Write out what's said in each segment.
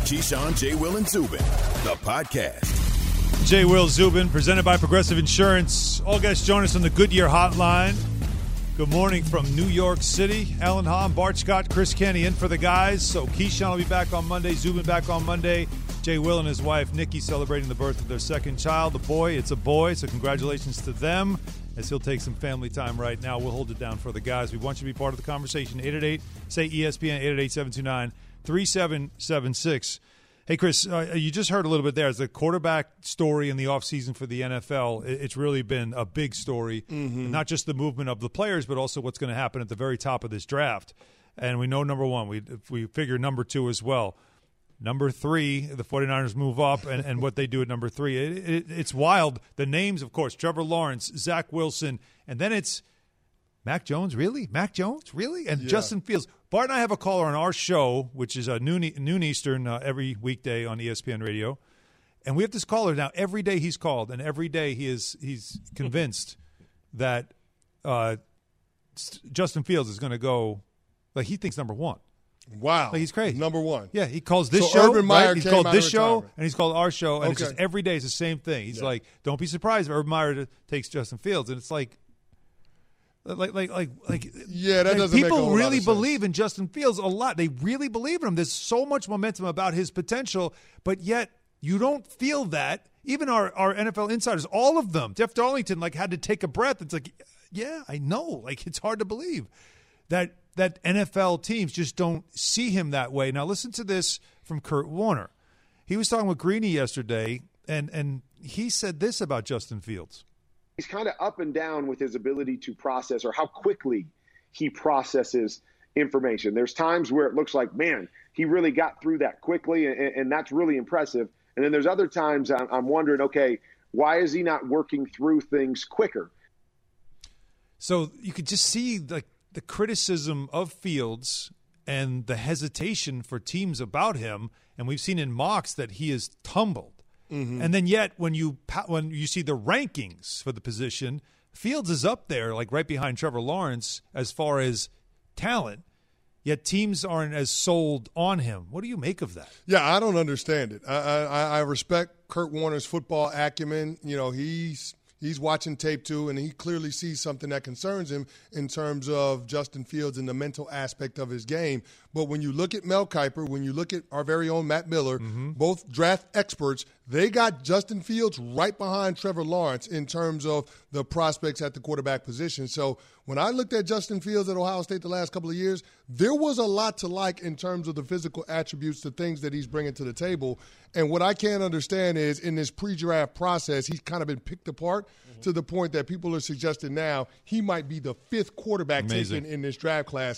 Keyshawn, J. Will, and Zubin, the podcast. J. Will, Zubin, presented by Progressive Insurance. All guests join us on the Goodyear Hotline. Good morning from New York City. Alan Hahn, Bart Scott, Chris Kenny in for the guys. So Keyshawn will be back on Monday, Zubin back on Monday. J. Will and his wife, Nikki, celebrating the birth of their second child, a boy. It's a boy, so congratulations to them as he'll take some family time right now. We'll hold it down for the guys. We want you to be part of the conversation. 888-SAY-ESPN, 888-729-3776. Hey, Chris, you just heard a little bit there. As the quarterback story in the offseason for the NFL, it's really been a big story. Mm-hmm. Not just the movement of the players, but also what's going to happen at the very top of this draft. And we know number one. We figure number two as well. Number three, the 49ers move up, and what they do at number three. It's wild. The names, of course, Trevor Lawrence, Zach Wilson, and then it's Mac Jones, really? Mac Jones, really? And Justin Fields. Bart and I have a caller on our show, which is noon Eastern every weekday on ESPN Radio. And we have this caller now. Every day he's called, and every day he's convinced that Justin Fields is going to go, like he thinks number one. Wow. Like he's crazy. Number one. Yeah, he calls this show. Urban Meyer He's called this show, retirement. and he's called our show, and it's just every day is the same thing. He's like, don't be surprised if Urban Meyer takes Justin Fields. And it's like that like doesn't people make really believe in Justin Fields a lot. They really believe in him. There's so much momentum about his potential, but yet you don't feel that. Even our NFL insiders, all of them, Jeff Darlington, had to take a breath. It's like, yeah, I know. Like, it's hard to believe that NFL teams just don't see him that way. Now, listen to this from Kurt Warner. He was talking with Greeny yesterday, and he said this about Justin Fields. He's kind of up and down with his ability to process or how quickly he processes information. There's times where it looks like, man, he really got through that quickly, and that's really impressive. And then there's other times I'm wondering, okay, why is he not working through things quicker? So you could just see the criticism of Fields and the hesitation for teams about him, and we've seen in mocks that he has tumbled. Mm-hmm. And then yet when you see the rankings for the position, Fields is up there, like right behind Trevor Lawrence as far as talent, yet teams aren't as sold on him. What do you make of that? Yeah, I don't understand it. I respect Kurt Warner's football acumen. You know, he's watching tape too, and he clearly sees something that concerns him in terms of Justin Fields and the mental aspect of his game. But when you look at Mel Kiper, when you look at our very own Matt Miller, both draft experts, they got Justin Fields right behind Trevor Lawrence in terms of the prospects at the quarterback position. So when I looked at Justin Fields at Ohio State the last couple of years, there was a lot to like in terms of the physical attributes, the things that he's bringing to the table. And what I can't understand is in this pre-draft process, he's kind of been picked apart to the point that people are suggesting now he might be the fifth quarterback taken in this draft class.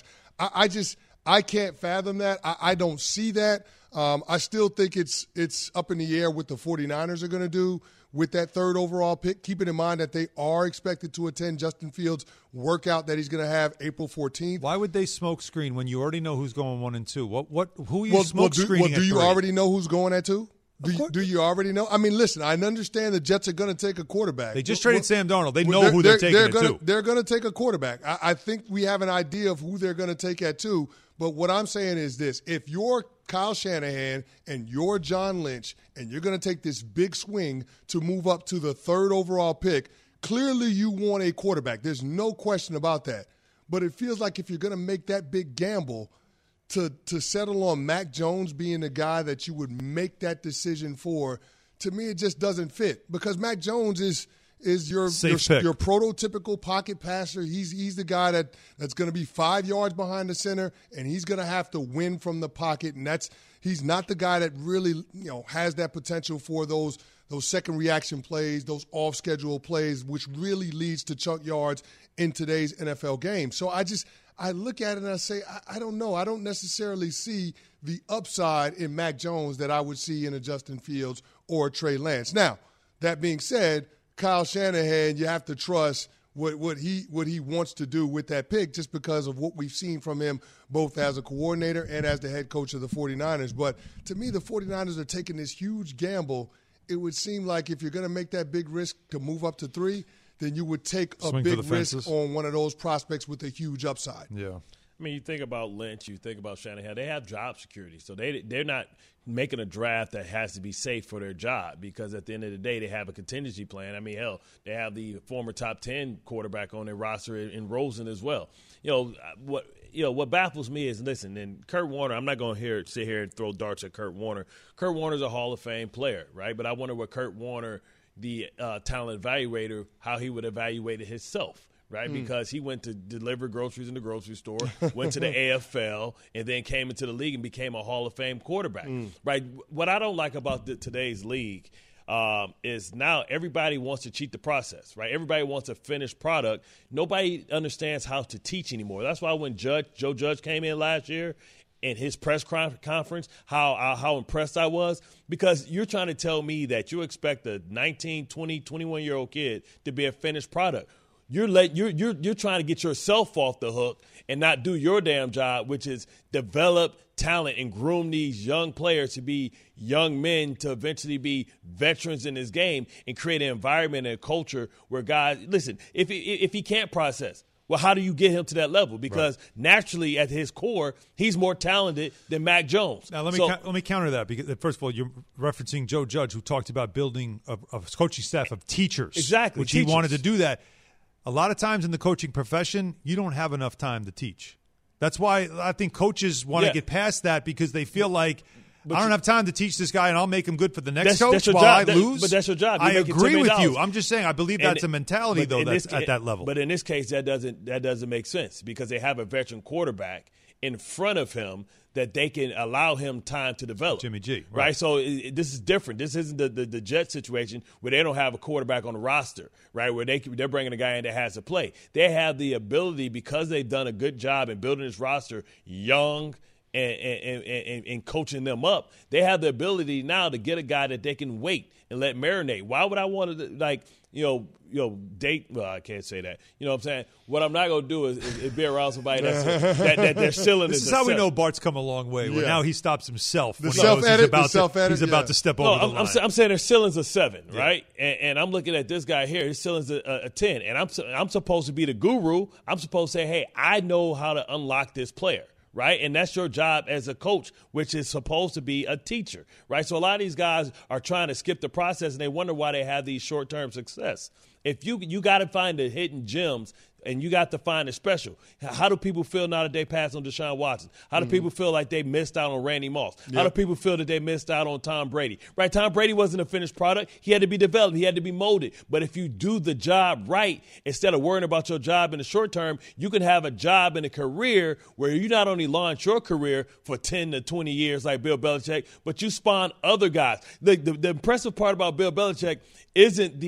I can't fathom that. I don't see that. I still think it's up in the air what the 49ers are going to do with that third overall pick, keeping in mind that they are expected to attend Justin Fields' workout that he's going to have April 14th. Why would they smoke screen when you already know who's going 1 and 2? Who are you smoke screening do at you 3? already know who's going at 2? Do you already know? I mean, listen, I understand the Jets are going to take a quarterback. They just traded Sam Darnold. They know who they're taking at 2. They're going to take a quarterback. I think we have an idea of who they're going to take at 2. But what I'm saying is this. If you're Kyle Shanahan and you're John Lynch and you're going to take this big swing to move up to the third overall pick, clearly you want a quarterback. There's no question about that. But it feels like if you're going to make that big gamble to settle on Mac Jones being the guy that you would make that decision for, to me it just doesn't fit. Because Mac Jones is your prototypical pocket passer. He's the guy that's going to be 5 yards behind the center, and he's going to have to win from the pocket. And he's not the guy that really has that potential for those second reaction plays, those off schedule plays, which really leads to chunk yards in today's NFL game. So I look at it and I say, I don't know. I don't necessarily see the upside in Mac Jones that I would see in a Justin Fields or a Trey Lance. Now, that being said, Kyle Shanahan, you have to trust what he wants to do with that pick just because of what we've seen from him both as a coordinator and as the head coach of the 49ers. But to me, the 49ers are taking this huge gamble. It would seem like if you're going to make that big risk to move up to 3, then you would take a big risk on one of those prospects with a huge upside. Yeah. I mean, you think about Lynch, you think about Shanahan, they have job security. So they're not making a draft that has to be safe for their job because at the end of the day, they have a contingency plan. I mean, hell, they have the former top 10 quarterback on their roster in Rosen as well. What baffles me is, listen, and Kurt Warner, I'm not going to sit here and throw darts at Kurt Warner. Kurt Warner's a Hall of Fame player, right? But I wonder what Kurt Warner, the talent evaluator, how he would evaluate it himself. Right, because he went to deliver groceries in the grocery store, went to the AFL, and then came into the league and became a Hall of Fame quarterback. Right. What I don't like about today's league is now everybody wants to cheat the process. Right. Everybody wants a finished product. Nobody understands how to teach anymore. That's why when Joe Judge came in last year in his press conference, how impressed I was, because you're trying to tell me that you expect a 19, 20, 21-year-old kid to be a finished product. You're trying to get yourself off the hook and not do your damn job, which is develop talent and groom these young players to be young men to eventually be veterans in this game and create an environment and a culture where guys – listen, if he can't process, well, how do you get him to that level? Because naturally at his core, he's more talented than Mac Jones. Now, let me counter that because, first of all, you're referencing Joe Judge, who talked about building a coaching staff of teachers. Exactly. He wanted to do that. A lot of times in the coaching profession, you don't have enough time to teach. That's why I think coaches want to get past that because they feel like I don't have time to teach this guy and I'll make him good for the next coach while I lose. But that's your job. I agree with you. I'm just saying I believe that's a mentality, though, that's at that level. But in this case, that doesn't make sense because they have a veteran quarterback in front of him that they can allow him time to develop. Jimmy G. Right? So this is different. This isn't the Jets situation where they don't have a quarterback on the roster, right, where they're bringing a guy in that has to play. They have the ability, because they've done a good job in building this roster young and coaching them up, they have the ability now to get a guy that they can wait and let marinate. Why would I want to, date? Well, I can't say that. You know what I'm saying? What I'm not going to do is be around somebody that their ceiling is. This is how we know Bart's come a long way. Where now he stops himself. The self-edit. He's about to step over the line. I'm saying their ceiling's a 7, right? And I'm looking at this guy here. His ceiling's a 10. And I'm supposed to be the guru. I'm supposed to say, hey, I know how to unlock this player. Right? And that's your job as a coach, which is supposed to be a teacher, right? So a lot of these guys are trying to skip the process, and they wonder why they have these short-term success. If you got to find the hidden gems, and you got to find the special. How do people feel now that they passed on Deshaun Watson? How do people feel like they missed out on Randy Moss? How do people feel that they missed out on Tom Brady? Right? Tom Brady wasn't a finished product. He had to be developed. He had to be molded. But if you do the job right, instead of worrying about your job in the short term, you can have a job and a career where you not only launch your career for 10 to 20 years like Bill Belichick, but you spawn other guys. The impressive part about Bill Belichick isn't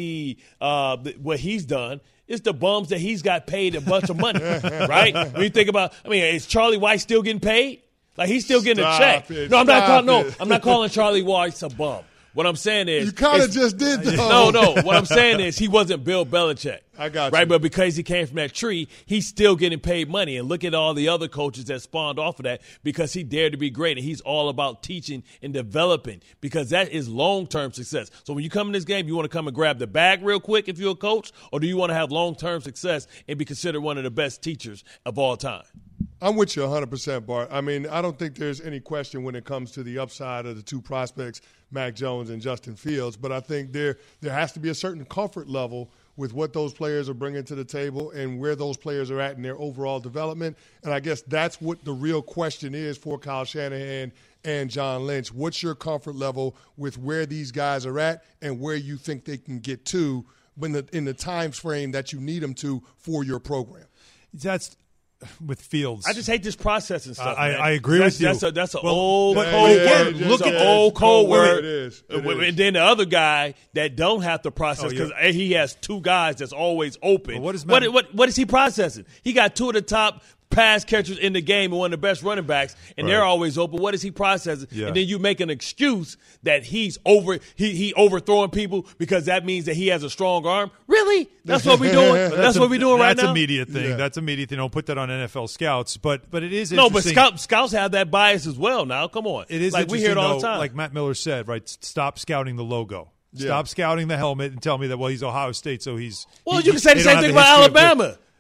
what he's done. It's the bums that he's got paid a bunch of money, right? When you think about, is Charlie White still getting paid? Like, he's still getting a check. I'm not calling Charlie White a bum. What I'm saying is, you kind of just did, though. No. What I'm saying is, he wasn't Bill Belichick. I got you. Right, but because he came from that tree, he's still getting paid money. And look at all the other coaches that spawned off of that because he dared to be great. And he's all about teaching and developing because that is long-term success. So when you come in this game, you want to come and grab the bag real quick if you're a coach, or do you want to have long-term success and be considered one of the best teachers of all time? I'm with you 100%, Bart. I don't think there's any question when it comes to the upside of the two prospects, Mac Jones and Justin Fields. But I think there has to be a certain comfort level with what those players are bringing to the table and where those players are at in their overall development. And I guess that's what the real question is for Kyle Shanahan and John Lynch. What's your comfort level with where these guys are at and where you think they can get to in the time frame that you need them to for your program? That's – with Fields. I just hate this process and stuff. I agree with you. That's an old code word. Look at old code word. It is. And then the other guy that don't have to process because he has two guys that's always open. What is he processing? He got two of the top pass catchers in the game and one of the best running backs, and they're always open. What is he processing? Yeah. And then you make an excuse that he's overthrowing people because that means that he has a strong arm. Really? That's what we're doing. That's what we're doing right now. That's a media thing. Yeah. That's a media thing. Don't put that on NFL scouts. But it is no. Interesting. But scouts have that bias as well. Now, come on. It is like we hear it all the time. Like Matt Miller said, right? Stop scouting the logo. Stop scouting the helmet and tell me that he's Ohio State, so he's. Well, you can say the same thing about Alabama.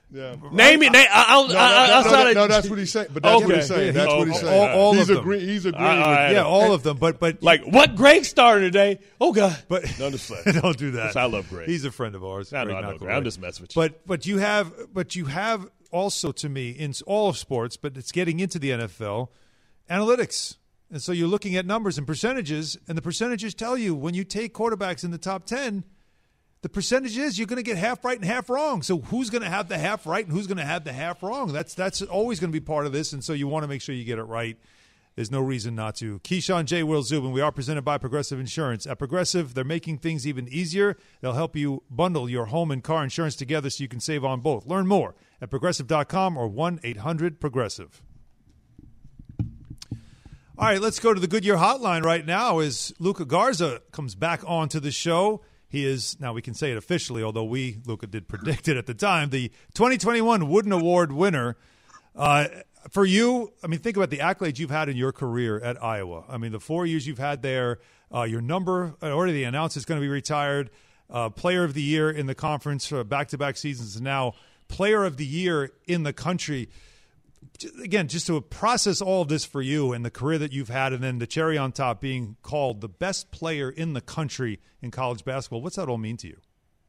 Yeah. Name it. No, that's what he's saying. But that's what he's saying. That's what he's saying. All he's of them. agreeing. He's agreeing with all of them. But like what Greg started today? Oh God! But no, just don't do that. I love Greg. He's a friend of ours. I know. I'm just messing with you. But you have also, to me, in all of sports, but it's getting into the NFL, analytics. And so you're looking at numbers and percentages, and the percentages tell you when you take quarterbacks in the top 10, the percentage is you're going to get half right and half wrong. So who's going to have the half right and who's going to have the half wrong? That's always going to be part of this, and so you want to make sure you get it right. There's no reason not to. Keyshawn, J. Will, Zubin, we are presented by Progressive Insurance. At Progressive, they're making things even easier. They'll help you bundle your home and car insurance together so you can save on both. Learn more at Progressive.com or 1-800-PROGRESSIVE. All right, let's go to the Goodyear hotline right now as Luka Garza comes back onto the show. He is, now we can say it officially, although Luka did predict it at the time, the 2021 Wooden Award winner. For you, I mean, think about the accolades you've had in your career at Iowa. I mean, the 4 years you've had there, your number, already announced it's going to be retired, player of the year in the conference for back-to-back seasons, and now player of the year in the country. Again, just to process all of this for you and the career that you've had, and then the cherry on top being called the best player in the country in college basketball, what's that all mean to you?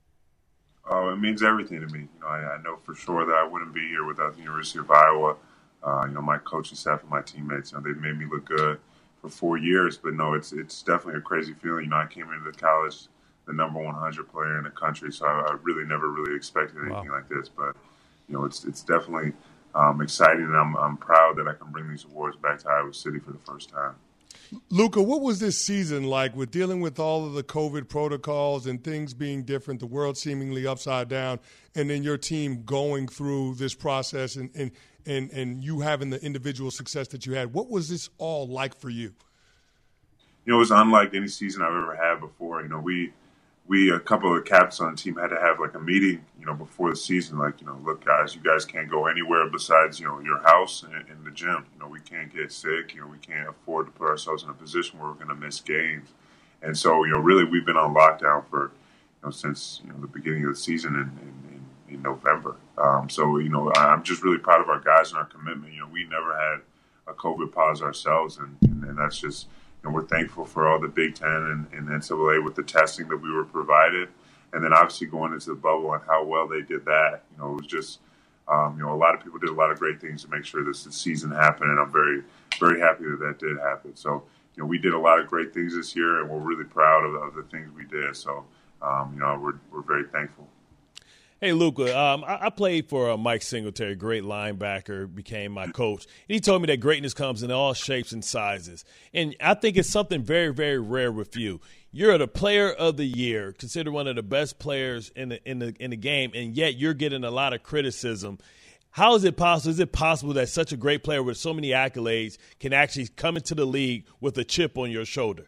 It means everything to me. I know for sure that I wouldn't be here without the University of Iowa. My coaching staff and my teammates, they've made me look good for 4 years. But no, it's definitely a crazy feeling. I came into the college the number 100 player in the country, so I really never really expected anything like this. But it's definitely exciting, and I'm proud that I can bring these awards back to Iowa City for the first time. Luka, what was this season like with dealing with all of the COVID protocols and things being different, the world seemingly upside down, and then your team going through this process and you having the individual success that you had? What was this all like for you? It was unlike any season I've ever had before. We a couple of captains on the team had to have like a meeting, before the season. Like, look, guys, you guys can't go anywhere besides, your house and the gym. We can't get sick. We can't afford to put ourselves in a position where we're going to miss games. And so, really, we've been on lockdown for, since the beginning of the season in November. So, I'm just really proud of our guys and our commitment. We never had a COVID pause ourselves, and that's just. We're thankful for all the Big Ten and NCAA with the testing that we were provided. And then obviously going into the bubble and how well they did that. It was just, a lot of people did a lot of great things to make sure this season happened. And I'm very, very happy that did happen. So, we did a lot of great things this year, and we're really proud of the things we did. So, we're very thankful. Hey, Luka, I played for Mike Singletary, great linebacker, became my coach. And he told me that greatness comes in all shapes and sizes. And I think it's something very, very rare with you. You're the player of the year, considered one of the best players in the game, and yet you're getting a lot of criticism. How is it possible? Is it possible that such a great player with so many accolades can actually come into the league with a chip on your shoulder?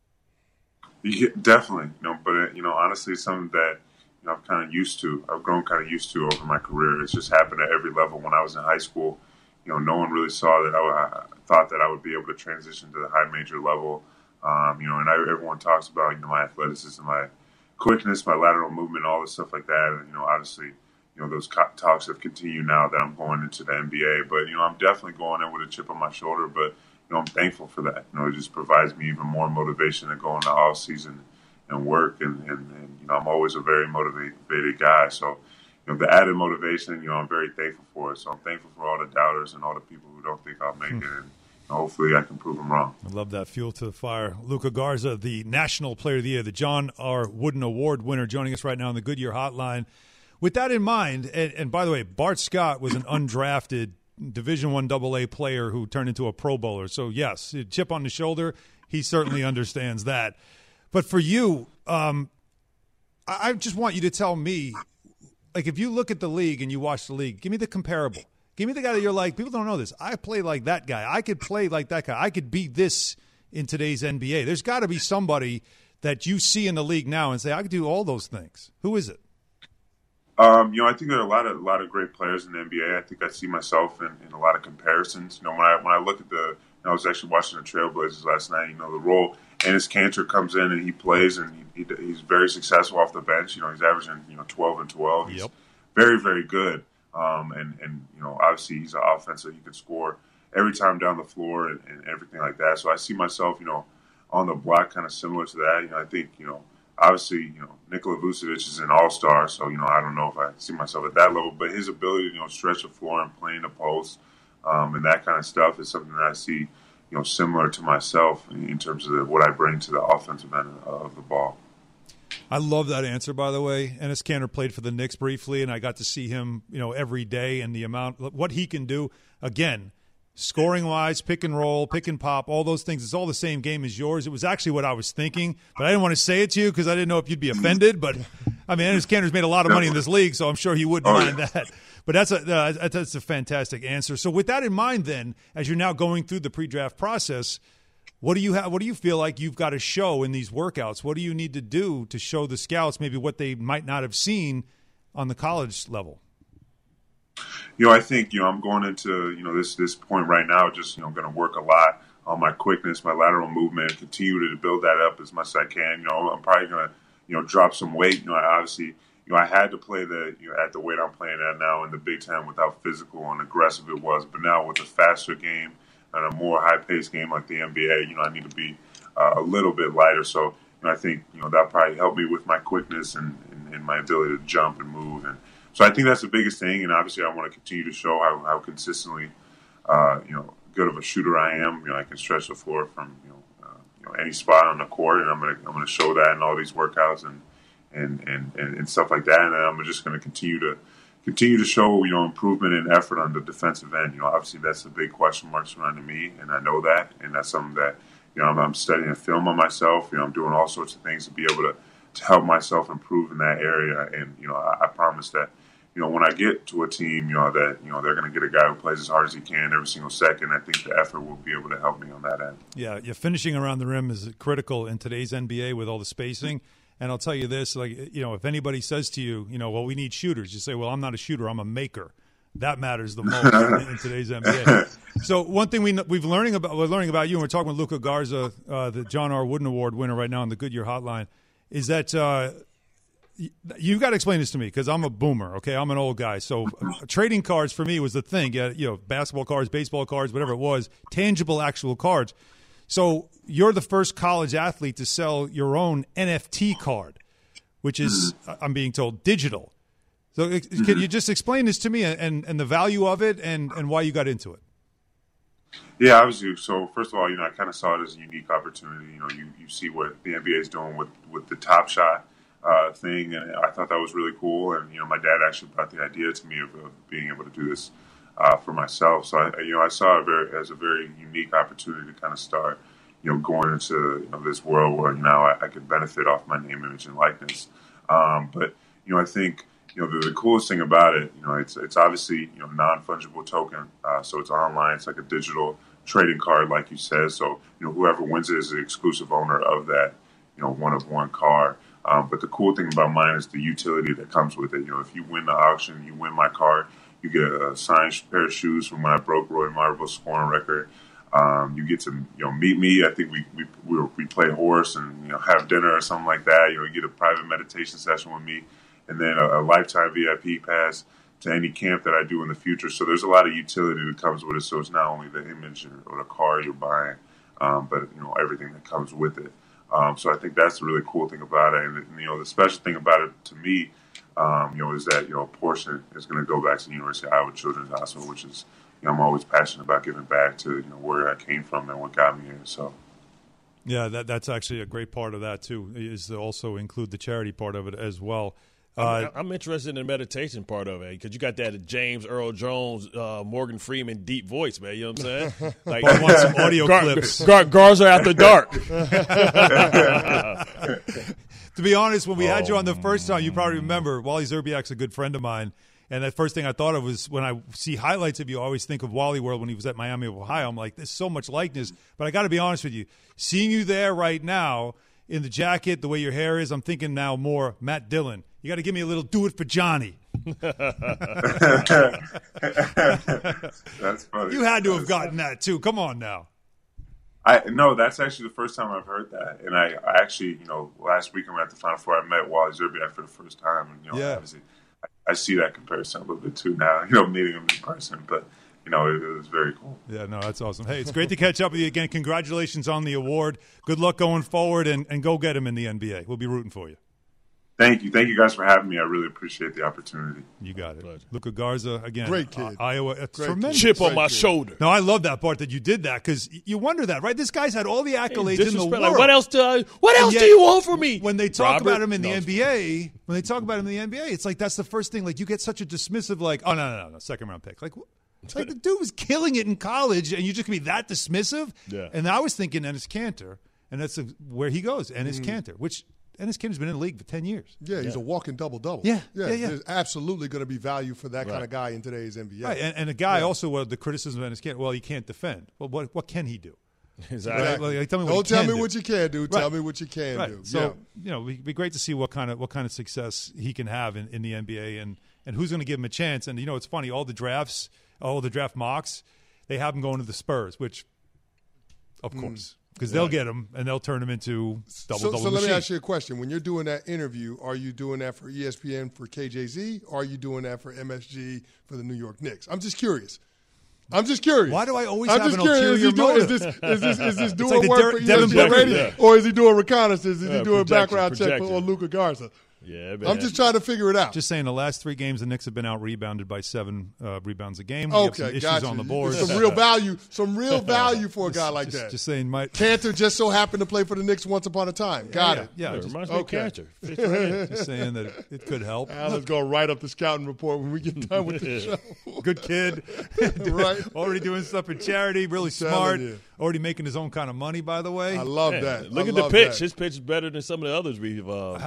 Yeah, definitely. But honestly, it's something that I've grown kind of used to over my career. It's just happened at every level. When I was in high school, no one really saw that I thought that I would be able to transition to the high major level. And everyone talks about, my athleticism, my quickness, my lateral movement, all this stuff like that. And, obviously, those talks have continued now that I'm going into the NBA. But, I'm definitely going in with a chip on my shoulder. But, I'm thankful for that. It just provides me even more motivation to go into off season and work, and I'm always a very motivated guy. So, the added motivation, I'm very thankful for it. So I'm thankful for all the doubters and all the people who don't think I'll make it, and hopefully I can prove them wrong. I love that fuel to the fire. Luka Garza, the National Player of the Year, the John R. Wooden Award winner, joining us right now on the Goodyear Hotline. With that in mind, and by the way, Bart Scott was an undrafted Division I AA player who turned into a Pro Bowler. So, yes, chip on the shoulder, he certainly understands that. But for you, I just want you to tell me, like, if you look at the league and you watch the league, give me the comparable. Give me the guy that you're like, people don't know this. I play like that guy. I could play like that guy. I could be this in today's NBA. There's got to be somebody that you see in the league now and say, I could do all those things. Who is it? I think there are a lot of great players in the NBA. I think I see myself in a lot of comparisons. When I look at I was actually watching the Trailblazers last night. The role Enes Kanter comes in and he plays, and he's very successful off the bench. He's averaging 12 and 12. He's very, very good. And obviously he's an offensive. He can score every time down the floor and everything like that. So I see myself, on the block, kind of similar to that. I think, obviously, Nikola Vucevic is an all-star, so, I don't know if I see myself at that level, but his ability to, stretch the floor and play in the post and that kind of stuff is something that I see, similar to myself in terms of what I bring to the offensive end of the ball. I love that answer, by the way. Enes Kanter played for the Knicks briefly, and I got to see him, every day, and what he can do. Again, scoring-wise, pick and roll, pick and pop, all those things. It's all the same game as yours. It was actually what I was thinking, but I didn't want to say it to you because I didn't know if you'd be offended. But, Enes Kanter's made a lot of money in this league, so I'm sure he wouldn't mind that. But that's a fantastic answer. So with that in mind then, as you're now going through the pre-draft process, what do you feel like you've got to show in these workouts? What do you need to do to show the scouts maybe what they might not have seen on the college level? I think, I'm going into, this point right now, just, going to work a lot on my quickness, my lateral movement, continue to build that up as much as I can. I'm probably going to, drop some weight. I had to play at the weight I'm playing at now in the Big Ten without physical and aggressive it was. But now with a faster game and a more high-paced game like the NBA, I need to be a little bit lighter. So, I think, that'll probably help me with my quickness and my ability to jump and move. And so I think that's the biggest thing. And obviously I want to continue to show how consistently, good of a shooter I am. I can stretch the floor from, any spot on the court. And I'm going to show that in all these workouts and stuff like that. And then I'm just going to continue to show, improvement and effort on the defensive end. Obviously that's a big question mark surrounding me, and I know that, and that's something that, I'm studying film on myself. I'm doing all sorts of things to be able to help myself improve in that area. And, I promise that, when I get to a team, that, they're going to get a guy who plays as hard as he can every single second. I think the effort will be able to help me on that end. Yeah, finishing around the rim is critical in today's NBA with all the spacing. And I'll tell you this, if anybody says to you, well, we need shooters, you say, well, I'm not a shooter, I'm a maker. That matters the most in today's NBA. So one thing we're learning about you, and we're talking with Luka Garza, the John R. Wooden Award winner right now on the Goodyear Hotline, is that you got to explain this to me because I'm a boomer, okay? I'm an old guy. So trading cards for me was the thing. Basketball cards, baseball cards, whatever it was, tangible, actual cards. So you're the first college athlete to sell your own NFT card, which is, I'm being told, digital. So can you just explain this to me and the value of it and why you got into it? Yeah, obviously. So first of all, I kind of saw it as a unique opportunity. You see what the NBA is doing with the Top Shot thing, and I thought that was really cool. And my dad actually brought the idea to me of being able to do this for myself. So I saw it as a very unique opportunity to kind of start, going into this world where now I could benefit off my name, image, and likeness. But I think the coolest thing about it, it's obviously non-fungible token, so it's online. It's like a digital trading card, like you said. So whoever wins it is the exclusive owner of that one of one card. But the cool thing about mine is the utility that comes with it. If you win the auction, you win my card. You get a signed pair of shoes from when I broke Roy Marvel's scoring record. You get to meet me. I think we play horse and have dinner or something like that. You get a private meditation session with me, and then a lifetime VIP pass to any camp that I do in the future. So there's a lot of utility that comes with it. So it's not only the image or the car you're buying, but everything that comes with it. So I think that's the really cool thing about it. And the special thing about it to me, is that a portion is going to go back to the University of Iowa Children's Hospital, which is I'm always passionate about giving back to where I came from and what got me here. So. Yeah, that's actually a great part of that too, is to also include the charity part of it as well. I'm interested in the meditation part of it because you got that James Earl Jones, Morgan Freeman deep voice, man. You know what I'm saying? Like I want some audio clips. Garza After Dark. To be honest, when we had you on the first time, you probably remember Wally Zerbiak's a good friend of mine. And that first thing I thought of was when I see highlights of you, I always think of Wally World when he was at Miami of Ohio. I'm like, there's so much likeness. But I got to be honest with you. Seeing you there right now in the jacket, the way your hair is, I'm thinking now more Matt Dillon. You got to give me a little do it for Johnny. That's funny. You had to have gotten that too. Come on now. No, that's actually the first time I've heard that. And I actually, last week when we were at the Final Four, I met Wally Zerbiak for the first time. And, obviously, I see that comparison a little bit too now, meeting him in person. But, it was very cool. Yeah, no, that's awesome. Hey, it's great to catch up with you again. Congratulations on the award. Good luck going forward, and go get him in the NBA. We'll be rooting for you. Thank you. Thank you guys for having me. I really appreciate the opportunity. You got it. Luka Garza, again. Great kid. Iowa. Tremendous. Chip on my kid. shoulder. No, I love that part that you did that because you wonder that, right? This guy's had all the accolades in the world. Like, what else do you want from me? When they talk Robert? about him in the NBA, it's like that's the first thing. Like you get such a dismissive, like, oh no, second round pick. Like the dude was killing it in college, and you just can be that dismissive. Yeah. And I was thinking Enes Kanter, and that's where he goes. Enes Kanter, which Enes Kanter's been in the league for 10 years. Yeah, he's a walking double-double. Yeah. There's absolutely going to be value for that kind of guy in today's NBA. Right, and a guy also, the criticism of Enes Kanter, well, he can't defend. Well, what can he do? Exactly. Like, tell me Don't tell me do. what you can do. Right. Tell me what you can Right. do. So, it'd be great to see what kind of success he can have in the NBA and who's going to give him a chance. And, it's funny, all the draft mocks, they have him going to the Spurs, which, of course, because they'll get him and they'll turn him into double. So let me ask you a question. When you're doing that interview, are you doing that for ESPN for KJZ, or are you doing that for MSG for the New York Knicks? I'm just curious. Why do I always have an ulterior motive? Is this doing like work for Devin ESPN Booker. Radio, or is he doing reconnaissance? Is he doing projection, background check projection. on Luka Garza? Yeah, man. I'm just trying to figure it out. Just saying, the last 3 games, the Knicks have been out-rebounded by 7 rebounds a game. We have some issues gotcha. on the board. Some real value for a guy like that. Just saying, Kanter just so happened to play for the Knicks once upon a time. Got it. Yeah, It just, reminds me of Kanter. just saying that it could help. Alan's going to write up the scouting report when we get done with the show. Good kid. Right. Already doing stuff for charity. Really telling smart. you. Already making his own kind of money, by the way. I love Yeah, that. Look I at the love pitch. that. His pitch is better than some of the others we've.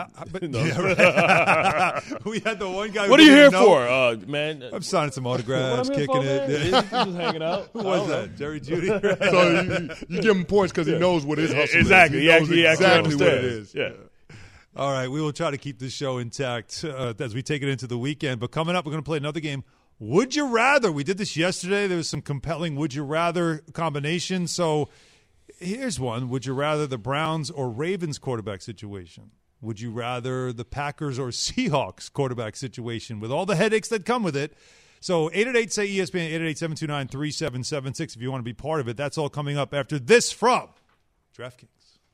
We had the one guy. What are you here for, man? I'm signing some autographs, What I'm here kicking for, it. man? Yeah. Just hanging out. Who was that? Jerry Judy? So you give him points because he knows what his hustle Exactly. is. He knows He actually exactly what it understands. is. Yeah. All right, we will try to keep this show intact as we take it into the weekend. But coming up, we're going to play another game. Would you rather? We did this yesterday. There was some compelling would you rather combinations. So here's one. Would you rather the Browns or Ravens quarterback situation? Would you rather the Packers or Seahawks quarterback situation with all the headaches that come with it? So 888-SAY-ESPN, 888-729-3776 if you want to be part of it. That's all coming up after this from DraftKings.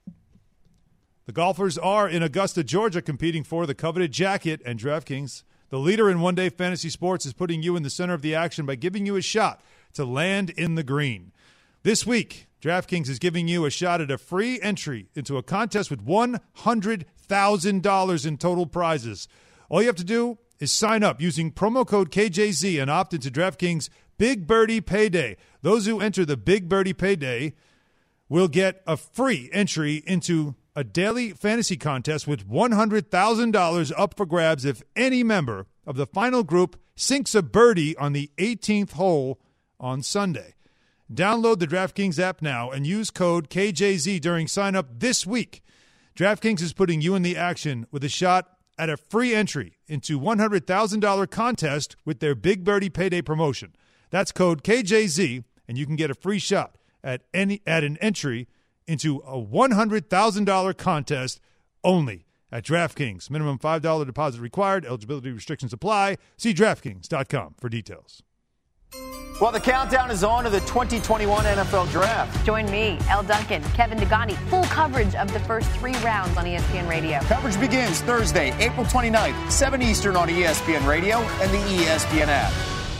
The golfers are in Augusta, Georgia, competing for the coveted jacket, and DraftKings, the leader in one-day fantasy sports, is putting you in the center of the action by giving you a shot to land in the green. This week, DraftKings is giving you a shot at a free entry into a contest with $100,000 in total prizes. All you have to do is sign up using promo code KJZ and opt into DraftKings Big Birdie Payday. Those who enter the Big Birdie Payday will get a free entry into a daily fantasy contest with $100,000 up for grabs if any member of the final group sinks a birdie on the 18th hole on Sunday. Download the DraftKings app now and use code KJZ during sign-up this week. DraftKings is putting you in the action with a shot at a free entry into $100,000 contest with their Big Birdie Payday promotion. That's code KJZ, and you can get a free shot at an entry into a $100,000 contest only at DraftKings. Minimum $5 deposit required. Eligibility restrictions apply. See DraftKings.com for details. Well, the countdown is on to the 2021 NFL Draft. Join me, Elle Duncan, Kevin Degani. Full coverage of the first 3 rounds on ESPN Radio. Coverage begins Thursday, April 29th, 7 Eastern on ESPN Radio and the ESPN app.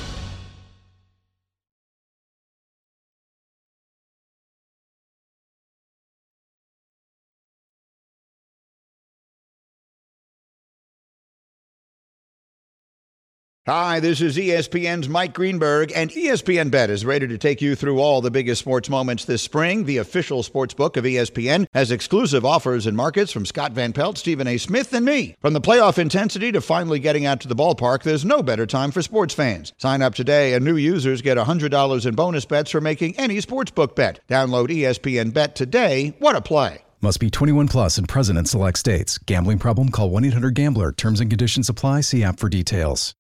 Hi, this is ESPN's Mike Greenberg, and ESPN Bet is ready to take you through all the biggest sports moments this spring. The official sports book of ESPN has exclusive offers and markets from Scott Van Pelt, Stephen A. Smith, and me. From the playoff intensity to finally getting out to the ballpark, there's no better time for sports fans. Sign up today, and new users get $100 in bonus bets for making any sportsbook bet. Download ESPN Bet today. What a play. Must be 21 plus and present in select states. Gambling problem? Call 1-800-GAMBLER. Terms and conditions apply. See app for details.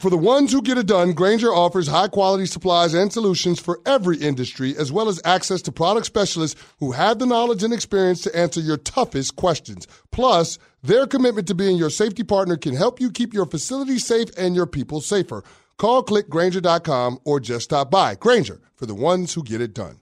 For the ones who get it done, Grainger offers high-quality supplies and solutions for every industry, as well as access to product specialists who have the knowledge and experience to answer your toughest questions. Plus, their commitment to being your safety partner can help you keep your facility safe and your people safer. Call clickgrainger.com or just stop by. Grainger, for the ones who get it done.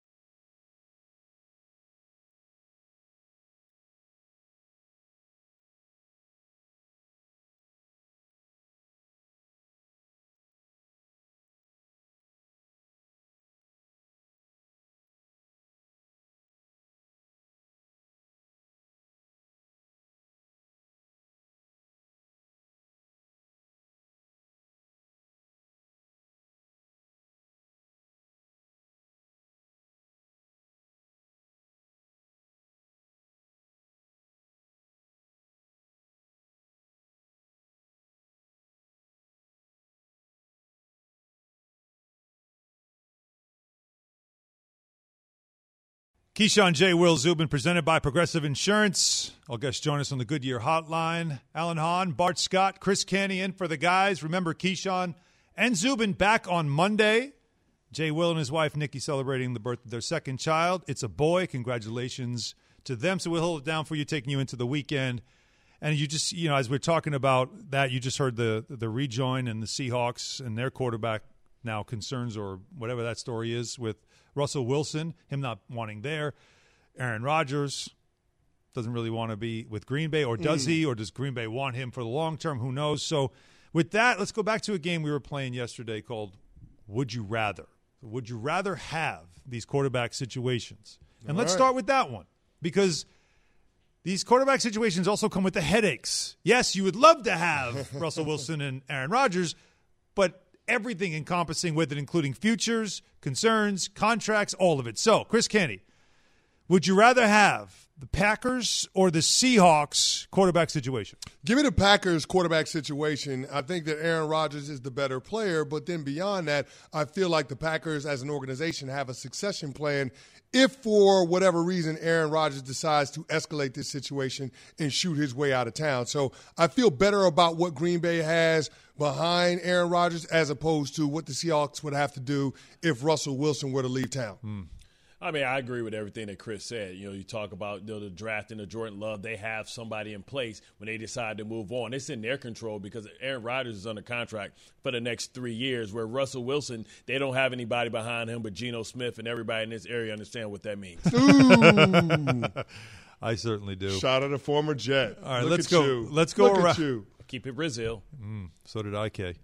Keyshawn J. Will Zubin, presented by Progressive Insurance. All guests join us on the Goodyear Hotline. Alan Hahn, Bart Scott, Chris Canty in for the guys. Remember, Keyshawn and Zubin back on Monday. J. Will and his wife, Nikki, celebrating the birth of their second child. It's a boy. Congratulations to them. So we'll hold it down for you, taking you into the weekend. And you just, as we're talking about that, you just heard the rejoin and the Seahawks and their quarterback now concerns or whatever that story is with Russell Wilson, him not wanting there. Aaron Rodgers doesn't really want to be with Green Bay, or does he? Or does Green Bay want him for the long term? Who knows? So with that, let's go back to a game we were playing yesterday called Would You Rather? Would you rather have these quarterback situations? And let's start with that one, because these quarterback situations also come with the headaches. Yes, you would love to have Russell Wilson and Aaron Rodgers, but everything encompassing with it, including futures, concerns, contracts, all of it. So, Chris Canty, would you rather have the Packers or the Seahawks quarterback situation? Give me the Packers quarterback situation. I think that Aaron Rodgers is the better player, but then beyond that, I feel like the Packers as an organization have a succession plan if for whatever reason Aaron Rodgers decides to escalate this situation and shoot his way out of town. So I feel better about what Green Bay has behind Aaron Rodgers as opposed to what the Seahawks would have to do if Russell Wilson were to leave town. I mean, I agree with everything that Chris said. You talk about the draft and the Jordan Love. They have somebody in place when they decide to move on. It's in their control because Aaron Rodgers is under contract for the next 3 years, where Russell Wilson, they don't have anybody behind him but Geno Smith, and everybody in this area understand what that means. I certainly do. Shot at a former Jet. All right, Look let's at go. you. Let's go Look around. At you. Keep it Brazil. So did IK.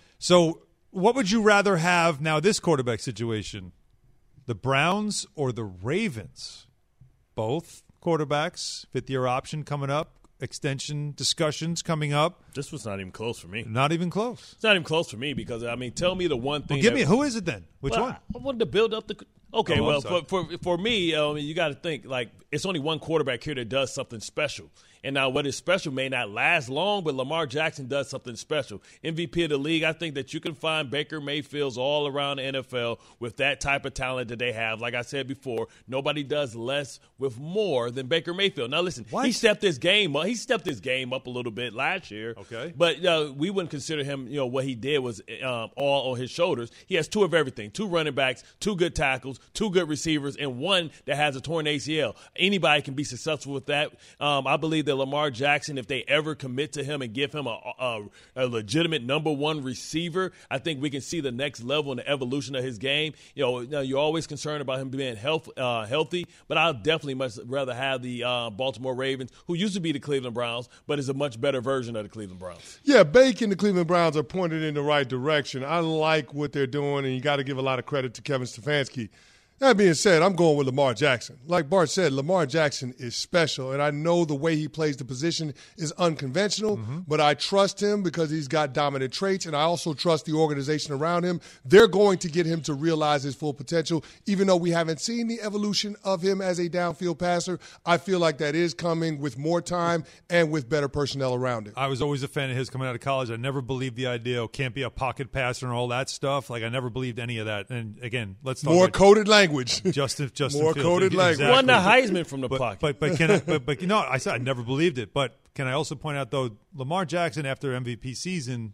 So what would you rather have now, this quarterback situation? The Browns or the Ravens? Both quarterbacks, fifth-year option coming up, extension discussions coming up. This was not even close for me. Not even close. It's not even close for me because, tell me the one thing. Well, give me, who is it then? Which one? I wanted to build up the – okay, for me, you got to think, like, it's only one quarterback here that does something special. And now what is special may not last long, but Lamar Jackson does something special. MVP of the league, I think that you can find Baker Mayfields all around the NFL with that type of talent that they have. Like I said before, nobody does less with more than Baker Mayfield. Now, listen, he stepped his game up. He stepped his game up a little bit last year. Okay. But we wouldn't consider him, what he did was all on his shoulders. He has two of everything, 2 running backs, 2 good tackles, 2 good receivers, and 1 that has a torn ACL. Anybody can be successful with that. I believe that Lamar Jackson, if they ever commit to him and give him a legitimate number 1 receiver, I think we can see the next level in the evolution of his game. You're always concerned about him being healthy, but I'll definitely much rather have the Baltimore Ravens, who used to be the Cleveland Browns, but is a much better version of the Cleveland Browns. Yeah, Bake and the Cleveland Browns are pointed in the right direction. I like what they're doing, and you got to give a lot of credit to Kevin Stefanski. That being said, I'm going with Lamar Jackson. Like Bart said, Lamar Jackson is special, and I know the way he plays the position is unconventional, but I trust him because he's got dominant traits, and I also trust the organization around him. They're going to get him to realize his full potential. Even though we haven't seen the evolution of him as a downfield passer, I feel like that is coming with more time and with better personnel around him. I was always a fan of his coming out of college. I never believed the idea, can't be a pocket passer and all that stuff. Like, I never believed any of that. And, again, let's talk more coded language. Justin more Fields. coded language. Exactly. Won the Heisman from the pocket. I said I never believed it. But can I also point out, though, Lamar Jackson, after MVP season,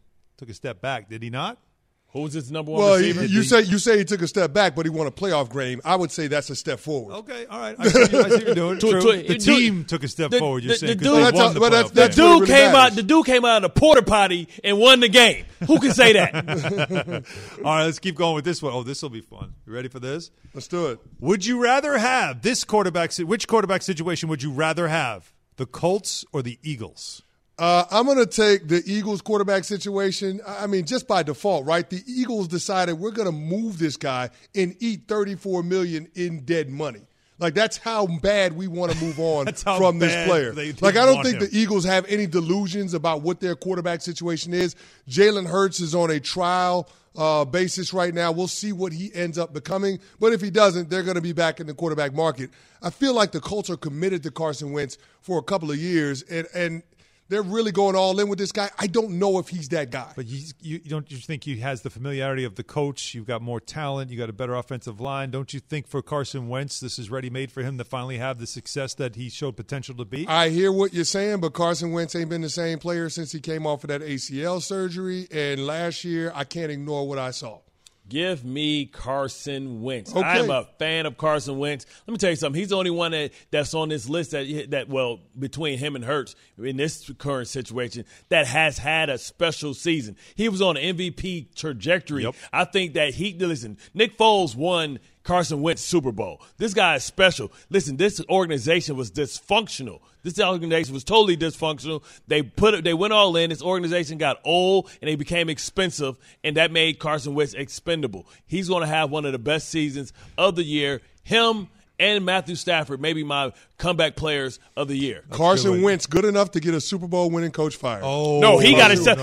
Took a step back, did he not? Who was his number one Well, receiver? you say he took a step back, but he won a playoff game. I would say that's a step forward. Okay, all right. I see what you're doing. The team took a step forward, you're saying, because they won the playoff game. The dude came out of the porta potty and won the game. Who can say that? All right, let's keep going with this one. Oh, this will be fun. You ready for this? Let's do it. Would you rather have this quarterback? Which quarterback situation would you rather have? The Colts or the Eagles? I'm going to take the Eagles quarterback situation. I mean, just by default, right? The Eagles decided we're going to move this guy and eat $34 million in dead money. Like, that's how bad we want to move on from this player. Like, I don't think the Eagles have any delusions about what their quarterback situation is. Jalen Hurts is on a trial basis right now. We'll see what he ends up becoming. But if he doesn't, they're going to be back in the quarterback market. I feel like the Colts are committed to Carson Wentz for a couple of years, and they're really going all in with this guy. I don't know if he's that guy. But you think he has the familiarity of the coach? You've got more talent. You got a better offensive line. Don't you think for Carson Wentz, this is ready-made for him to finally have the success that he showed potential to be? I hear what you're saying, but Carson Wentz ain't been the same player since he came off of that ACL surgery. And last year, I can't ignore what I saw. Give me Carson Wentz. Okay. I'm a fan of Carson Wentz. Let me tell you something. He's the only one that's on this list that between him and Hurts in this current situation, that has had a special season. He was on an MVP trajectory. Yep. I think that Nick Foles won Carson Wentz Super Bowl. This guy is special. Listen, this organization was dysfunctional. This organization was totally dysfunctional. They went all in. This organization got old and they became expensive, and that made Carson Wentz expendable. He's going to have one of the best seasons of the year. Him and Matthew Stafford may be my comeback players of the year. Carson Wentz, good enough to get a Super Bowl winning coach fired. Oh, no, he got it. Nate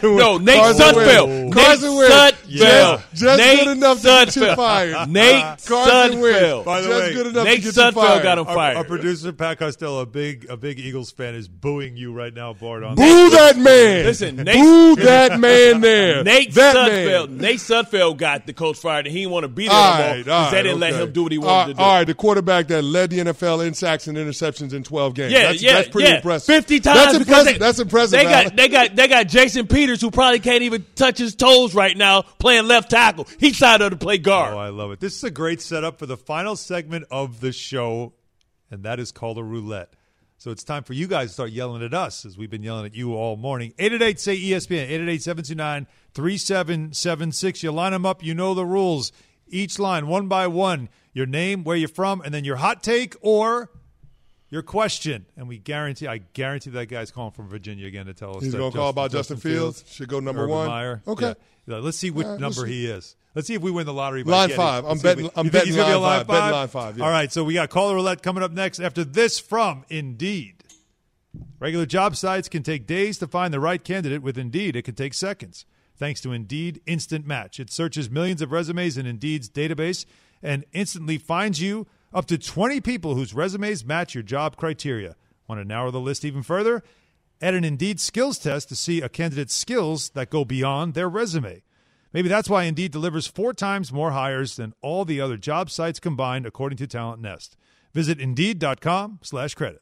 Sudfeld. Carson Wentz. Just good enough to get you fired. Nate Sudfeld. By the way, good enough Nate to get you Sudfeld fired. got him fired. Our producer, Pat Costello, a big Eagles fan, is booing you right now, Bart. Boo that man. Listen, boo that man there. Nate Sudfeld got the coach fired, and he didn't want to be there no more because they didn't let him do what he wanted to do. All right, the quarterback that led the NFL in sacks and interceptions in 12 games. That's pretty impressive. 50 times. That's impressive. They got Jason Peters, who probably can't even touch his toes right now, playing left tackle. He signed up to play guard. Oh, I love it. This is a great setup for the final segment of the show, and that is called a roulette. So it's time for you guys to start yelling at us, as we've been yelling at you all morning. 888-SAY-ESPN, 888-729-3776. You line them up. You know the rules. Each line, one by one, your name, where you're from, and then your hot take or your question. And I guarantee that guy's calling from Virginia again to tell us. He's going to call about Justin Fields. Should go number Urban one. Meyer. Okay. Yeah. Let's see which number he is. Let's see if we win the lottery. Line 5. I'm betting line 5. Betting line 5. Yeah. All right, so we got caller roulette coming up next after this from Indeed. Regular job sites can take days to find the right candidate. With Indeed, it can take seconds. Thanks to Indeed Instant Match. It searches millions of resumes in Indeed's database and instantly finds you up to 20 people whose resumes match your job criteria. Want to narrow the list even further? Add an Indeed skills test to see a candidate's skills that go beyond their resume. Maybe that's why Indeed delivers 4 times more hires than all the other job sites combined, according to Talent Nest. Visit Indeed.com/credit.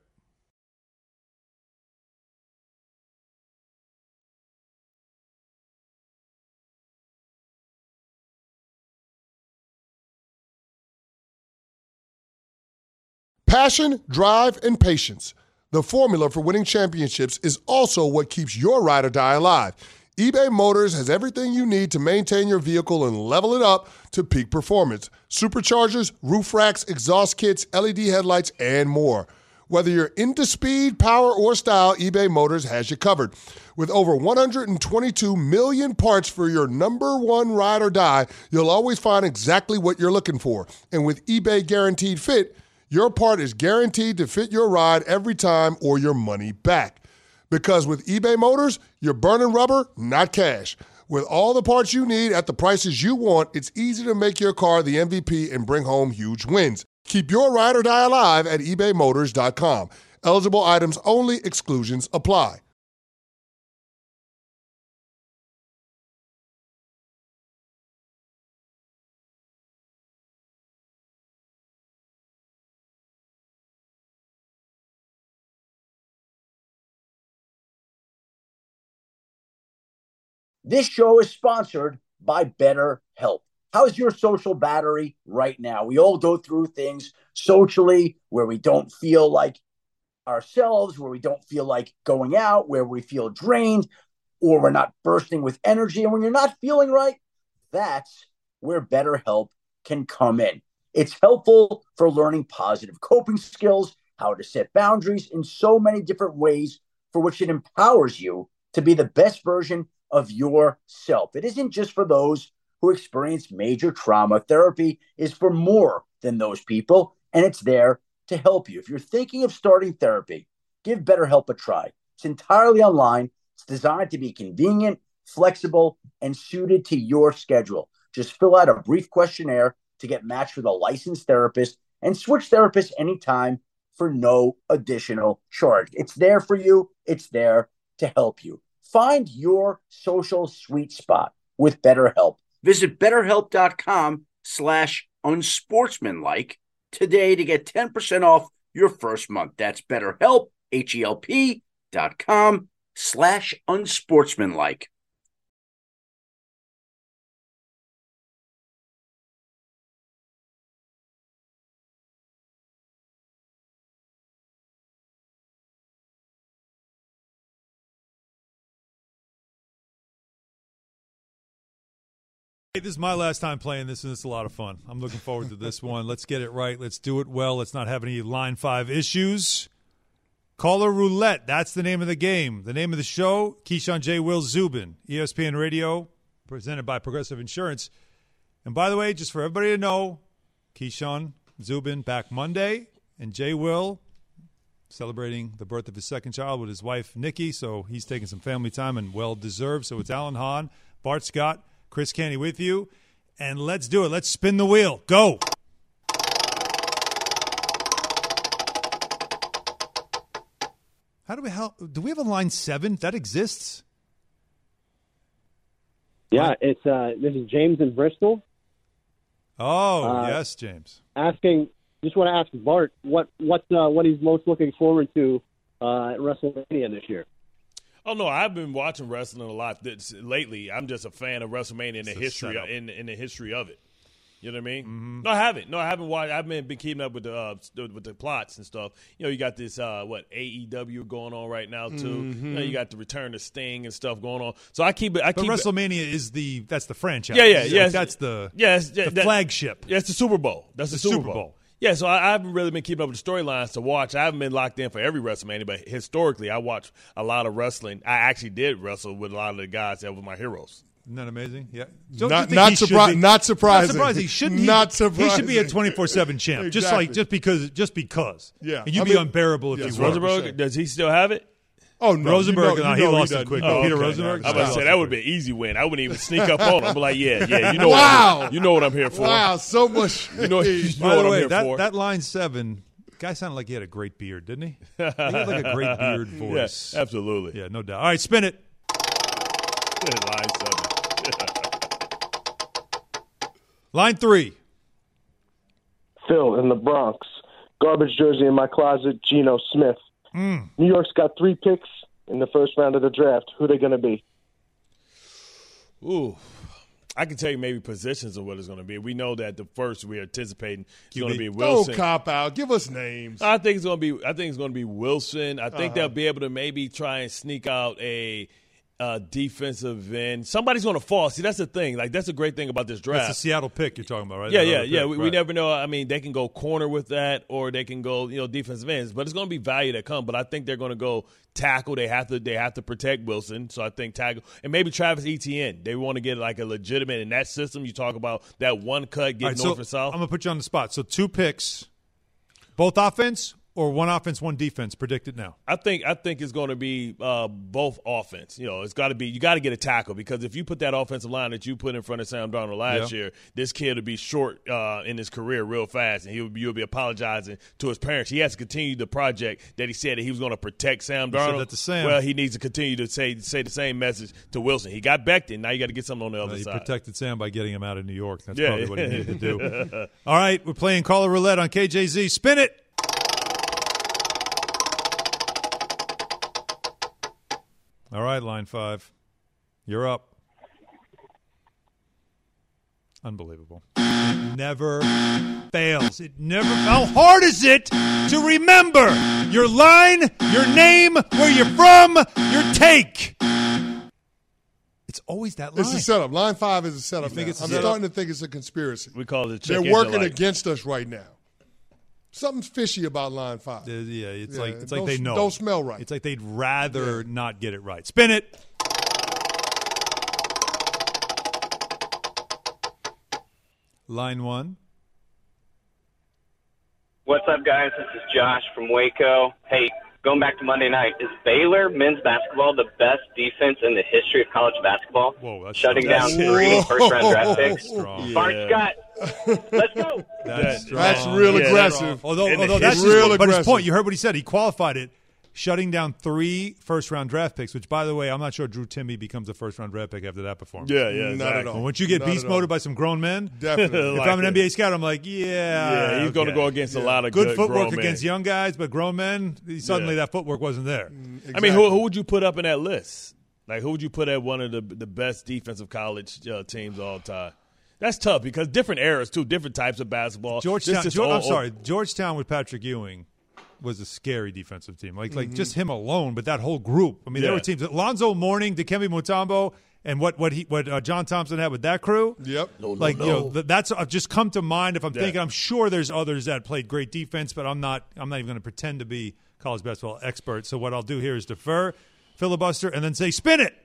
Passion, drive, and patience. The formula for winning championships is also what keeps your ride or die alive. eBay Motors has everything you need to maintain your vehicle and level it up to peak performance. Superchargers, roof racks, exhaust kits, LED headlights, and more. Whether you're into speed, power, or style, eBay Motors has you covered. With over 122 million parts for your number one ride or die, you'll always find exactly what you're looking for. And with eBay Guaranteed Fit, your part is guaranteed to fit your ride every time or your money back. Because with eBay Motors, you're burning rubber, not cash. With all the parts you need at the prices you want, it's easy to make your car the MVP and bring home huge wins. Keep your ride or die alive at ebaymotors.com. Eligible items only. Exclusions apply. This show is sponsored by BetterHelp. How's your social battery right now? We all go through things socially where we don't feel like ourselves, where we don't feel like going out, where we feel drained, or we're not bursting with energy. And when you're not feeling right, that's where BetterHelp can come in. It's helpful for learning positive coping skills, how to set boundaries in so many different ways for which it empowers you to be the best version of yourself. It isn't just for those who experience major trauma. Therapy is for more than those people, and it's there to help you. If you're thinking of starting therapy, give BetterHelp a try. It's entirely online. It's designed to be convenient, flexible, and suited to your schedule. Just fill out a brief questionnaire to get matched with a licensed therapist and switch therapists anytime for no additional charge. It's there for you. It's there to help you. Find your social sweet spot with BetterHelp. Visit BetterHelp.com/unsportsmanlike today to get 10% off your first month. That's BetterHelp, HELP.com/unsportsmanlike. Hey, this is my last time playing this, and it's a lot of fun. I'm looking forward to this one. Let's get it right. Let's do it well. Let's not have any Line 5 issues. Caller Roulette, that's the name of the game. The name of the show, Keyshawn J. Will Zubin, ESPN Radio, presented by Progressive Insurance. And by the way, just for everybody to know, Keyshawn Zubin back Monday, and J. Will celebrating the birth of his second child with his wife, Nikki, so he's taking some family time and well-deserved. So it's Alan Hahn, Bart Scott, Chris Canty with you, and let's do it. Let's spin the wheel. Go. How do we do we have a line 7 that exists? Yeah, it's this is James in Bristol. Oh, yes, James. Just want to ask Bart what he's most looking forward to at WrestleMania this year. Oh no, I've been watching wrestling a lot lately. I'm just a fan of WrestleMania in the history in the history of it. You know what I mean? Mm-hmm. No, I haven't. I haven't been keeping up with the plots and stuff. You know, you got this AEW going on right now too. Mm-hmm. You know, you got the return of Sting and stuff going on. So I keep it. But WrestleMania is that's the franchise. Yeah. That's the flagship. Yeah, it's the Super Bowl. That's the Super Bowl. Yeah, so I haven't really been keeping up with the storylines to watch. I haven't been locked in for every WrestleMania, but historically I watch a lot of wrestling. I actually did wrestle with a lot of the guys that were my heroes. Isn't that amazing? Yeah. Not surprising. Not surprising. He should be a 24/7 champ. Exactly. Just because. Yeah. And you'd be unbearable if you were. Rosenberg, does he still have it? Oh, no. Rosenberg, he lost it quick. Oh, Peter okay. Rosenberg? I was about to say, that would be an easy win. I wouldn't even sneak up on him. I'd be like, you know what I'm here for. Wow, so much. You know By what the way, I'm here for. That line 7, guy sounded like he had a great beard, didn't he? He had like a great beard voice. Yeah, absolutely. Yeah, no doubt. All right, spin it. Line 7. Line 3. Phil in the Bronx. Garbage jersey in my closet, Geno Smith. New York's got 3 picks in the first round of the draft. Who are they going to be? Ooh, I can tell you maybe positions of what it's going to be. We know that the first we're anticipating is going to be Wilson. Oh, cop out. Give us names. I think it's going to be Wilson. I think they'll be able to maybe try and sneak out a defensive end. Somebody's going to fall. See, that's the thing. Like, that's a great thing about this draft. That's the Seattle pick you're talking about, right? Yeah. We never know. I mean, they can go corner with that, or they can go, defensive ends. But it's going to be value that come. But I think they're going to go tackle. They have to protect Wilson. So I think tackle, and maybe Travis Etienne. They want to get like a legitimate in that system. You talk about that one cut, get north or south. I'm going to put you on the spot. So 2 picks, both offense. Or one offense, one defense? Predict it now. I think it's going to be both offense. It's got to be. You got to get a tackle, because if you put that offensive line that you put in front of Sam Darnold last year, this kid will be short in his career real fast, and you'll be apologizing to his parents. He has to continue the project that he said that he was going to protect Sam Darnold. Said that to Sam. Well, he needs to continue to say the same message to Wilson. He got Becton. Now you got to get something on the other side. He protected Sam by getting him out of New York. That's probably what he needed to do. All right, we're playing Caller Roulette on KJZ. Spin it. All right, line 5. You're up. Unbelievable. It never fails. It never. How hard is it to remember your line, your name, where you're from, your take? It's always that line. It's a setup. Line 5 is a setup. I'm starting to think it's a conspiracy. We call it. They're working against us right now. Something's fishy about line 5. Yeah, it's like they know. Don't smell right. It's like they'd rather not get it right. Spin it. Line 1. What's up, guys? This is Josh from Waco. Hey, going back to Monday night, is Baylor men's basketball the best defense in the history of college basketball? Whoa, that's shutting down 3 first-round draft picks. Bart Scott, let's go. That's real aggressive. Although that's real aggressive. But his point, you heard what he said. He qualified it. Shutting down 3 first-round draft picks, which, by the way, I'm not sure Drew Timme becomes a first-round draft pick after that performance. Yeah, exactly. Not at all. Once you get beast moded by some grown men, definitely. if I'm an NBA scout, I'm like, he's going to go against a lot of good footwork grown against men. young guys, but grown men, suddenly that footwork wasn't there. Exactly. I mean, who would you put up in that list? Like, who would you put at one of the best defensive college teams of all time? That's tough because different eras, too, different types of basketball. Georgetown with Patrick Ewing was a scary defensive team. Like just him alone, but that whole group. I mean, there were teams. Lonzo Mourning, Dikembe Mutombo, and what John Thompson had with that crew. Yep. That's just come to mind. If I'm thinking, I'm sure there's others that played great defense, but I'm not even going to pretend to be college basketball expert. So what I'll do here is defer, filibuster, and then say, spin it.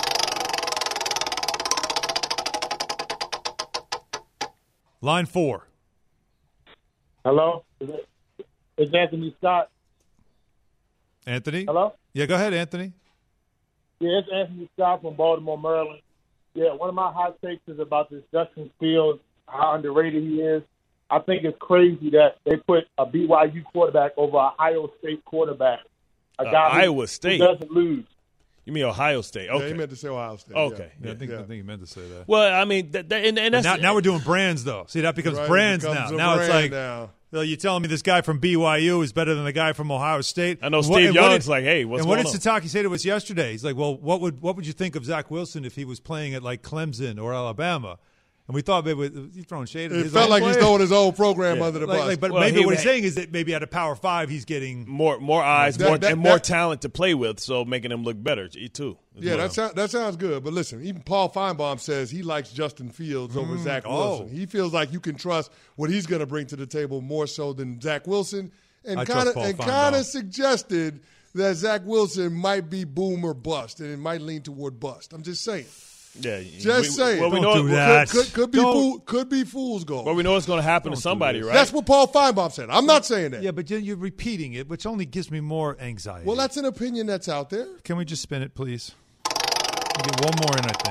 Line 4. Hello? It's Anthony Scott. Anthony? Hello? Yeah, go ahead, Anthony. Yeah, it's Anthony Scott from Baltimore, Maryland. Yeah, one of my hot takes is about this Justin Fields, how underrated he is. I think it's crazy that they put a BYU quarterback over an Ohio State quarterback. A guy Iowa State who doesn't lose. You mean Ohio State? Okay. Yeah, he meant to say Ohio State. Okay. Yeah, I think he meant to say that. Well, I mean, and that's now we're doing brands, though. See, that becomes brands now. Now it's like, you're telling me this guy from BYU is better than the guy from Ohio State? I know Steve Young's like, hey, what's going on? And what did Sataki say to us yesterday? He's like, well, what would you think of Zach Wilson if he was playing at like Clemson or Alabama? And we thought maybe he's throwing shade at his It felt like he's throwing his old program under the bus. But maybe what he's saying is that maybe at a Power 5 he's getting more eyes, more talent to play with, so making him look better too. Yeah, that sounds good. But listen, even Paul Feinbaum says he likes Justin Fields over Zach Wilson. He feels like you can trust what he's going to bring to the table more so than Zach Wilson, and kind of suggested that Zach Wilson might be boom or bust, and it might lean toward bust. I'm just saying. Yeah, just saying. Well, don't do that. Could be fool's gold. Well, we know it's going to happen to somebody, right? That's what Paul Feinbaum said. I'm not saying that. Yeah, but you're repeating it, which only gives me more anxiety. Well, that's an opinion that's out there. Can we just spin it, please? We'll get one more in, I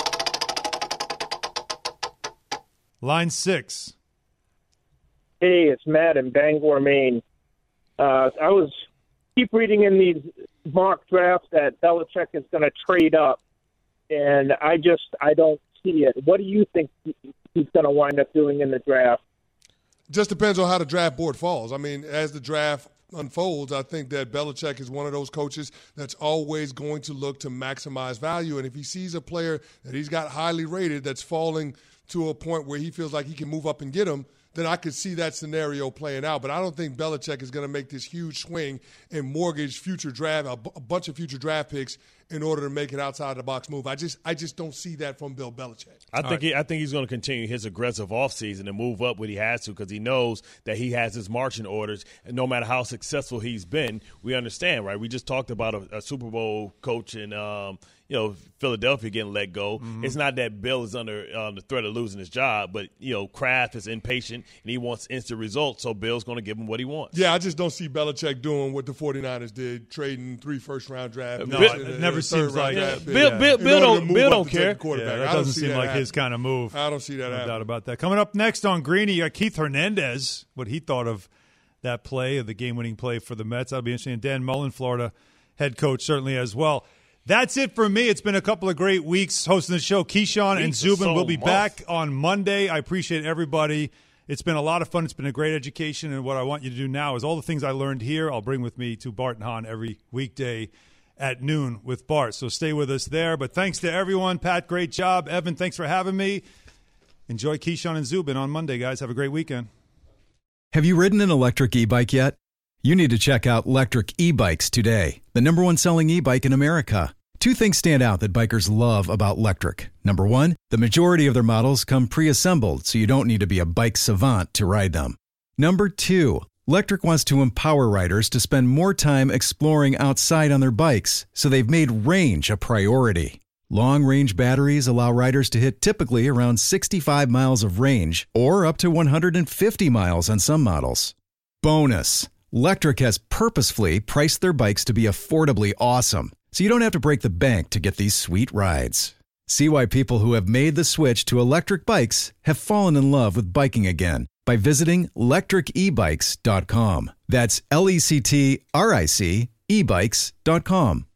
think. Line 6. Hey, it's Matt in Bangor, Maine. I was keep reading in these mock drafts that Belichick is going to trade up. And I don't see it. What do you think he's going to wind up doing in the draft? Just depends on how the draft board falls. I mean, as the draft unfolds, I think that Belichick is one of those coaches that's always going to look to maximize value. And if he sees a player that he's got highly rated that's falling to a point where he feels like he can move up and get him, then I could see that scenario playing out. But I don't think Belichick is going to make this huge swing and mortgage a bunch of future draft picks in order to make an outside-the-box move. I just don't see that from Bill Belichick. I think he's going to continue his aggressive offseason and move up when he has to because he knows that he has his marching orders. And no matter how successful he's been, we understand, right? We just talked about a Super Bowl coach in Philadelphia getting let go. Mm-hmm. It's not that Bill is under the threat of losing his job, but, Kraft is impatient and he wants instant results, so Bill's going to give him what he wants. Yeah, I just don't see Belichick doing what the 49ers did, trading 3 first-round draft picks. No, it never seems like Bill don't care. That doesn't seem like his kind of move. I don't see that No doubt about that. Coming up next on Greeny, you got Keith Hernandez, what he thought of that play, of the game-winning play for the Mets. That'll be interesting. And Dan Mullen, Florida head coach, certainly as well. That's it for me. It's been a couple of great weeks hosting the show. Keyshawn and Zubin will be back on Monday. I appreciate everybody. It's been a lot of fun. It's been a great education. And what I want you to do now is all the things I learned here, I'll bring with me to Bart and Hahn every weekday at noon with Bart. So stay with us there. But thanks to everyone. Pat, great job. Evan, thanks for having me. Enjoy Keyshawn and Zubin on Monday, guys. Have a great weekend. Have you ridden an electric e-bike yet? You need to check out Lectric E-Bikes today, the #1 selling e-bike in America. 2 things stand out that bikers love about Lectric. Number 1, the majority of their models come pre-assembled, so you don't need to be a bike savant to ride them. Number 2, Lectric wants to empower riders to spend more time exploring outside on their bikes, so they've made range a priority. Long-range batteries allow riders to hit typically around 65 miles of range, or up to 150 miles on some models. Bonus! Lectric has purposefully priced their bikes to be affordably awesome, so you don't have to break the bank to get these sweet rides. See why people who have made the switch to electric bikes have fallen in love with biking again by visiting lectricebikes.com. That's LECTRIC ebikes.com.